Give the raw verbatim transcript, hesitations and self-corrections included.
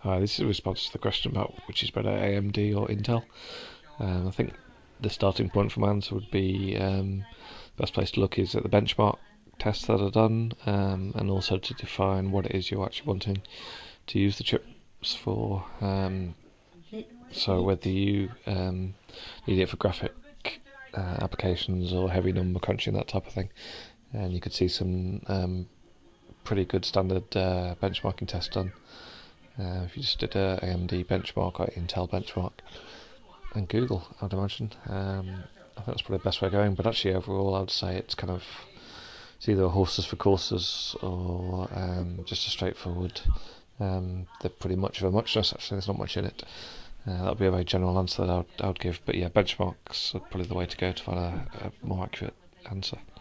Hi, this is a response to the question about which is better, A M D or Intel. Um, I think the starting point for my answer would be um, the best place to look is at the benchmark tests that are done, um, and also to define what it is you're actually wanting to use the chips for. Um, so whether you um, need it for graphic uh, applications or heavy number crunching, that type of thing. And you could see some um, pretty good standard uh, benchmarking tests done. Uh, if you just did a AMD benchmark or Intel benchmark and Google, I would imagine. Um, I think that's probably the best way of going. But actually, overall, I would say it's kind of it's either horses for courses or um, just a straightforward. Um, they're pretty much of a muchness. Actually, there's not much in it. Uh, that would be a very general answer that I would, I would give. But yeah, benchmarks are probably the way to go to find a, a more accurate answer.